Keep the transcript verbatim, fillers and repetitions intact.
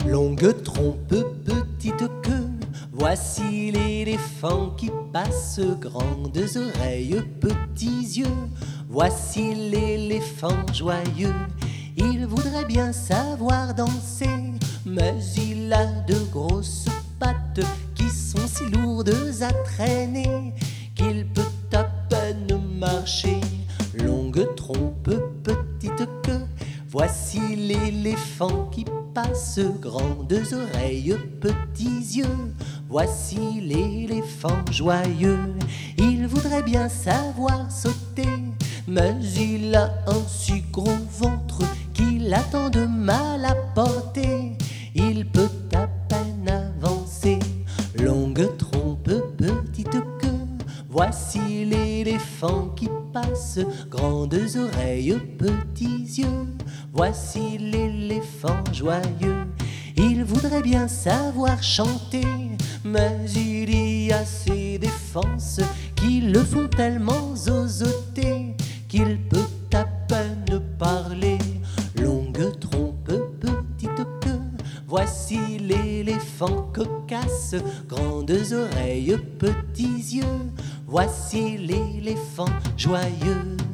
Longue trompe, petite queue, voici l'éléphant qui passe. Grandes oreilles, petits yeux, voici l'éléphant joyeux. Il voudrait bien savoir danser, mais il a de grosses pattes qui sont si lourdes à traîner qu'il peut à peine marcher. Longue trompe, petite queue, voici l'éléphant qui passe. Grandes oreilles, petits yeux, voici l'éléphant joyeux. Il voudrait bien savoir sauter, mais il a un si gros ventre qu'il a tant de mal à porter. Il peut à peine avancer. Longue trompe, petite queue, voici l'éléphant qui passe. Grandes oreilles, petits yeux, voici l'éléphant joyeux. Il voudrait bien savoir chanter, mais il y a ses défenses qui le font tellement zozoter qu'il peut à peine parler. Longue trompe, petite queue, voici l'éléphant cocasse. Grandes oreilles, petits yeux, voici l'éléphant joyeux.